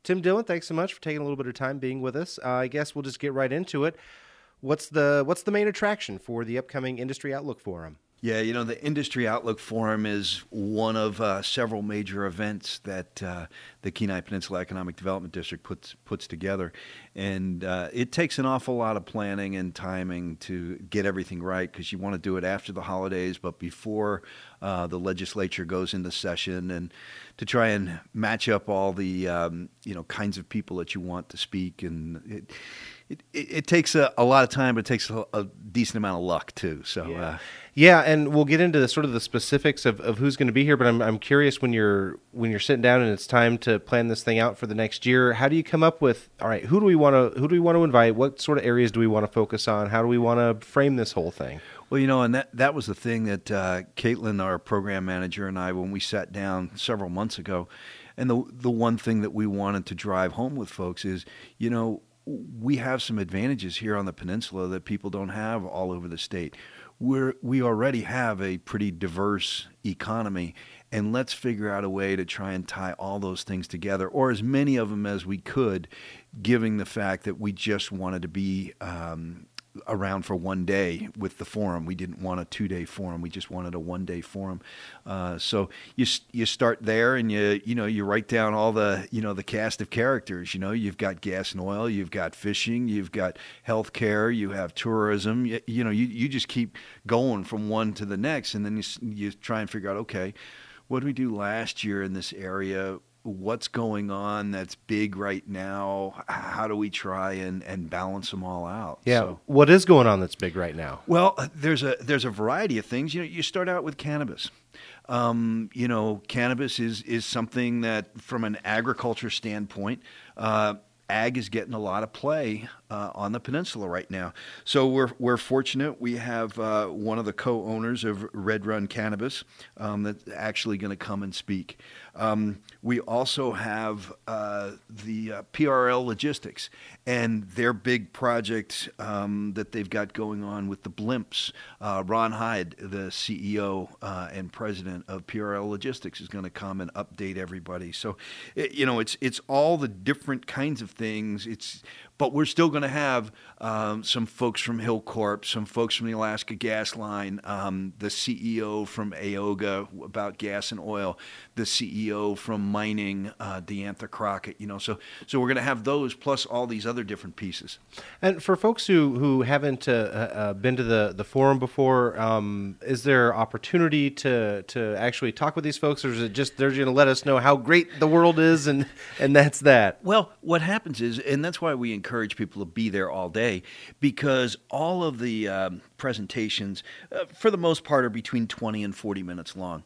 Tim Dillon, thanks so much for taking a little bit of time being with us. I guess we'll just get right into it. What's the main attraction for the upcoming Industry Outlook Forum? Yeah, the Industry Outlook Forum is one of several major events that the Kenai Peninsula Economic Development District puts together, and it takes an awful lot of planning and timing to get everything right because you want to do it after the holidays, but before the legislature goes into session, and to try and match up all the kinds of people that you want to speak, and it takes a lot of time, but it takes a decent amount of luck too. So. Yeah, and we'll get into the specifics of who's going to be here. But I'm curious, when you're sitting down and it's time to plan this thing out for the next year, how do you come up with, all right, who do we want to invite? What sort of areas do we want to focus on? How do we want to frame this whole thing? Well, and that was the thing that Caitlin, our program manager, and I, when we sat down several months ago, and the one thing that we wanted to drive home with folks is, we have some advantages here on the peninsula that people don't have all over the state. We already have a pretty diverse economy, and let's figure out a way to try and tie all those things together, or as many of them as we could, given the fact that we just wanted to be around for one day with the forum. We didn't want a 2-day forum. We just wanted a 1-day forum. So you start there, and you write down all the the cast of characters. You've got gas and oil, you've got fishing, you've got healthcare, you have tourism. You just keep going from one to the next, and then you try and figure out, okay, what did we do last year in this area? What's going on that's big right now? How do we try and balance them all out? Yeah. So, what is going on that's big right now? well, there's a variety of things. You start out with cannabis. Cannabis is something that, from an agriculture standpoint, ag is getting a lot of play on the peninsula right now. So we're fortunate. We have one of the co-owners of Red Run Cannabis that's actually going to come and speak. We also have the PRL Logistics and their big project that they've got going on with the blimps. Ron Hyde, the CEO and president of PRL Logistics, is going to come and update everybody. So, it's all the different kinds of things. But we're still going to have some folks from Hillcorp, some folks from the Alaska Gas Line, the CEO from AOGA about gas and oil, the CEO from mining, Deantha Crockett. So we're going to have those plus all these other different pieces. And for folks who haven't been to the forum before, is there opportunity to actually talk with these folks, or is it just they're going to let us know how great the world is and that's that? Well, what happens is, and that's why we encourage people to be there all day, because all of the presentations, for the most part, are between 20 and 40 minutes long.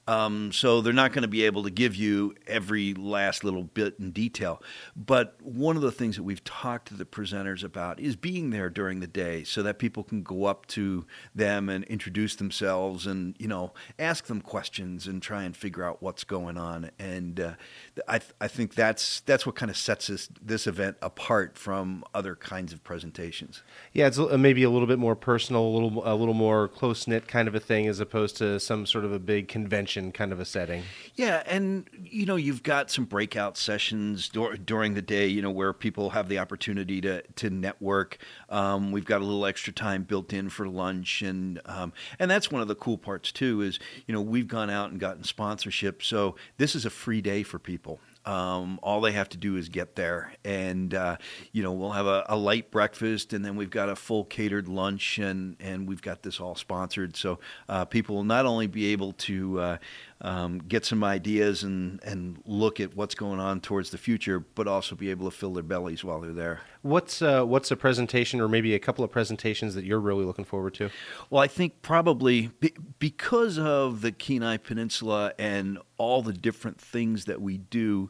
So they're not going to be able to give you every last little bit in detail. But one of the things that we've talked to the presenters about is being there during the day so that people can go up to them and introduce themselves and, ask them questions and try and figure out what's going on. And I think that's what kind of sets this event apart from other kinds of presentations. Yeah, it's maybe a little bit more personal, a little more close-knit kind of a thing, as opposed to some sort of a big convention kind of a setting. Yeah, and you've got some breakout sessions during the day, where people have the opportunity to network. We've got a little extra time built in for lunch, and that's one of the cool parts too. Is we've gone out and gotten sponsorship, so this is a free day for people. All they have to do is get there, and we'll have a light breakfast, and then we've got a full catered lunch, and we've got this all sponsored. So people will not only be able to get some ideas and look at what's going on towards the future, but also be able to fill their bellies while they're there. What's a presentation, or maybe a couple of presentations, that you're really looking forward to? Well, I think probably because of the Kenai Peninsula and all the different things that we do,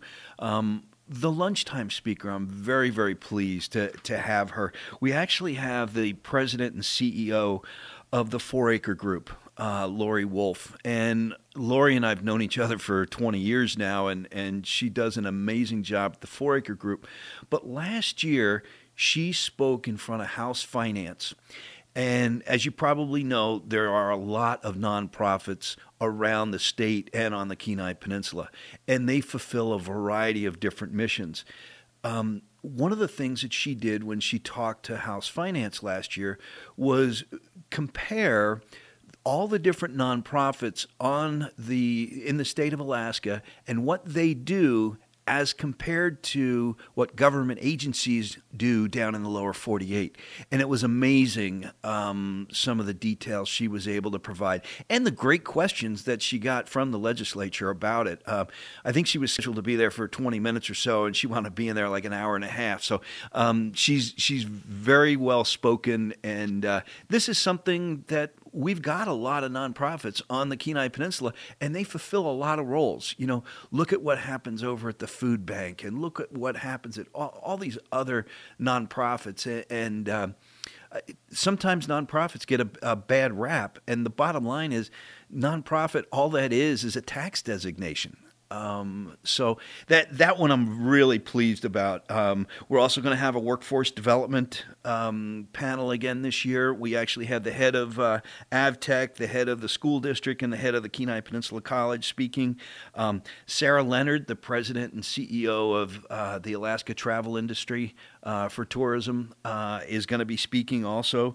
the lunchtime speaker, I'm very, very pleased to have her. We actually have the president and CEO of the 4-Acre Group, Lori Wolf. And Lori and I have known each other for 20 years now, and she does an amazing job at the 4-Acre Group. But last year, she spoke in front of House Finance. And as you probably know, there are a lot of nonprofits around the state and on the Kenai Peninsula, and they fulfill a variety of different missions. One of the things that she did when she talked to House Finance last year was compare all the different nonprofits in the state of Alaska and what they do as compared to what government agencies do down in the lower 48. And it was amazing, some of the details she was able to provide and the great questions that she got from the legislature about it. I think she was scheduled to be there for 20 minutes or so, and she wound up being there like an hour and a half. So she's very well spoken, and this is something that we've got a lot of nonprofits on the Kenai Peninsula, and they fulfill a lot of roles. You know, look at what happens over at the food bank, and look at what happens at all these other nonprofits. And sometimes nonprofits get a bad rap, and the bottom line is nonprofit, all that is a tax designation. So that one I'm really pleased about. We're also going to have a workforce development panel again this year. We actually had the head of AvTech, the head of the school district, and the head of the Kenai Peninsula College speaking. Sarah Leonard, the president and CEO of the Alaska Travel Industry for Tourism, is going to be speaking also.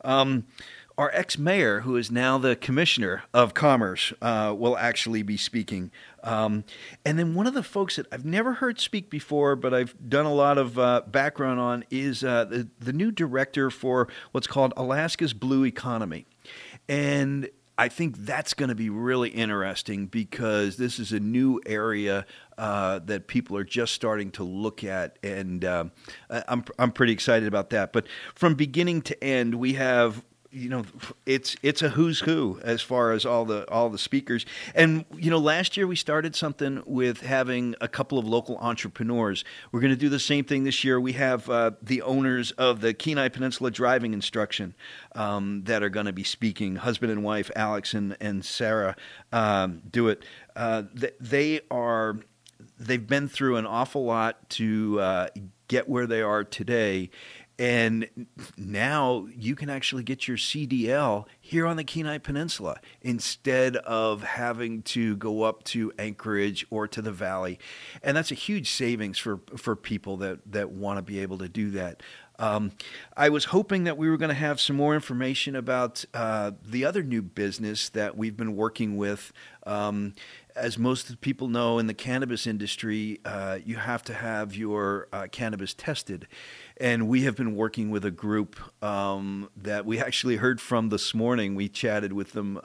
Our ex-mayor, who is now the commissioner of commerce, will actually be speaking. And then one of the folks that I've never heard speak before, but I've done a lot of background on, is the new director for what's called Alaska's Blue Economy. And I think that's going to be really interesting because this is a new area that people are just starting to look at, and I'm pretty excited about that. But from beginning to end, we have, you know, it's a who's who as far as all the speakers. And you know, last year we started something with having a couple of local entrepreneurs. We're going to do the same thing this year. We have the owners of the Kenai Peninsula Driving Instruction that are going to be speaking. Husband and wife Alex and Sarah do it. They've been through an awful lot to get where they are today. And now you can actually get your CDL here on the Kenai Peninsula instead of having to go up to Anchorage or to the Valley. And that's a huge savings for people that want to be able to do that. I was hoping that we were going to have some more information about the other new business that we've been working with. As most people know, in the cannabis industry, you have to have your cannabis tested. And we have been working with a group that we actually heard from this morning. We chatted with them.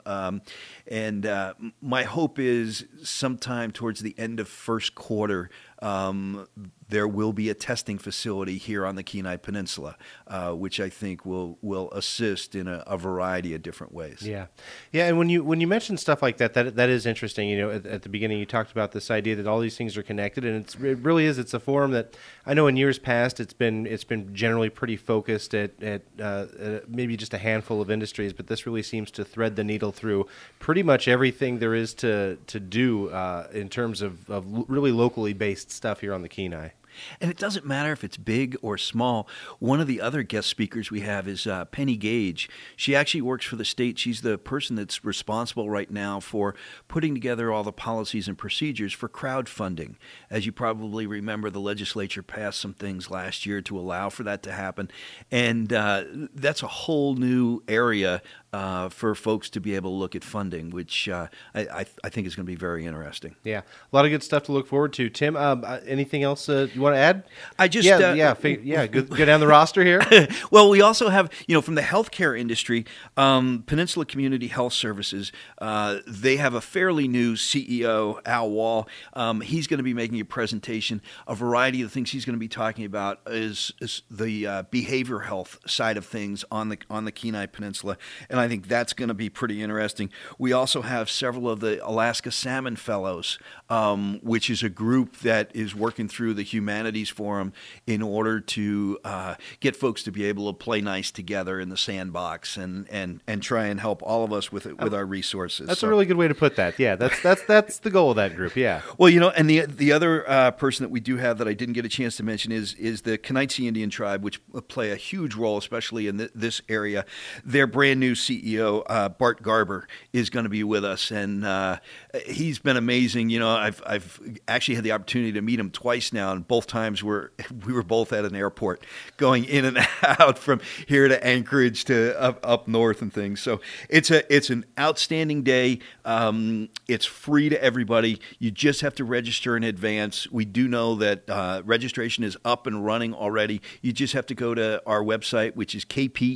And my hope is sometime towards the end of first quarter, there will be a testing facility here on the Kenai Peninsula, which I think will assist in a variety of different ways. Yeah, and when you mention stuff like that is interesting. You know, at the beginning you talked about this idea that all these things are connected, and it really is. It's a forum that I know in years past it's been generally pretty focused at maybe just a handful of industries, but this really seems to thread the needle through pretty much everything there is to do in terms of really locally based stuff here on the Kenai. And it doesn't matter if it's big or small. One of the other guest speakers we have is Penny Gage. She actually works for the state. She's the person that's responsible right now for putting together all the policies and procedures for crowdfunding. As you probably remember, the legislature passed some things last year to allow for that to happen. And that's a whole new area for folks to be able to look at funding, which I think is going to be very interesting. Yeah, a lot of good stuff to look forward to. Tim, anything else you want to add? I just go down the roster here. Well, we also have, from the healthcare industry, Peninsula Community Health Services. They have a fairly new CEO, Al Wall. He's going to be making a presentation. A variety of the things he's going to be talking about is the behavioral health side of things on the Kenai Peninsula. And I think that's going to be pretty interesting. We also have several of the Alaska Salmon Fellows, which is a group that is working through the Humanities Forum in order to get folks to be able to play nice together in the sandbox and try and help all of us with our resources. That's a really good way to put that. Yeah, that's the goal of that group. Yeah. Well, you know, and the other person that we do have that I didn't get a chance to mention is the Kenaitze Indian Tribe, which play a huge role, especially in this area. Their brand new CEO, Bart Garber, is going to be with us, and he's been amazing. You know, I've actually had the opportunity to meet him twice now, and both times we were both at an airport, going in and out from here to Anchorage to up north and things. So it's an outstanding day. It's free to everybody. You just have to register in advance. We do know that registration is up and running already. You just have to go to our website, which is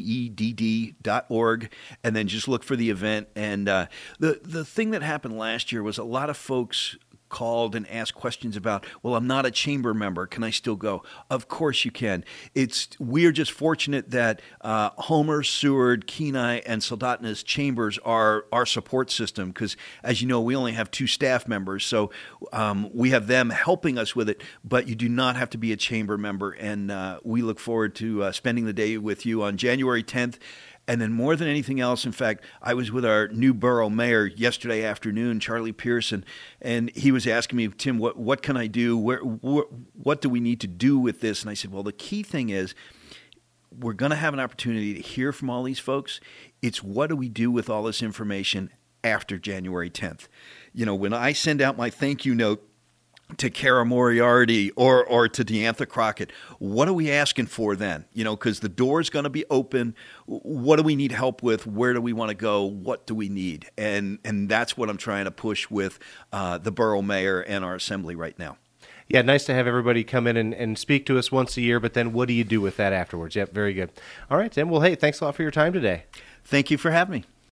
kpedd.org, and then just look for the event. And the thing that happened last year was a lot of folks called and asked questions about, well, I'm not a chamber member. Can I still go? Of course you can. We're just fortunate that Homer, Seward, Kenai, and Soldotna's chambers are our support system because, as you know, we only have 2 staff members. So we have them helping us with it, but you do not have to be a chamber member. And we look forward to spending the day with you on January 10th. And then more than anything else, in fact, I was with our new borough mayor yesterday afternoon, Charlie Pearson, and he was asking me, Tim, what can I do? What do we need to do with this? And I said, well, the key thing is we're going to have an opportunity to hear from all these folks. It's what do we do with all this information after January 10th? You know, when I send out my thank you note to Kara Moriarty or to Deantha Crockett, what are we asking for then? You know, because the door is going to be open. What do we need help with? Where do we want to go? What do we need? And that's what I'm trying to push with the borough mayor and our assembly right now. Yeah, nice to have everybody come in and speak to us once a year, but then what do you do with that afterwards? Yep, very good. All right, Tim. Well, hey, thanks a lot for your time today. Thank you for having me.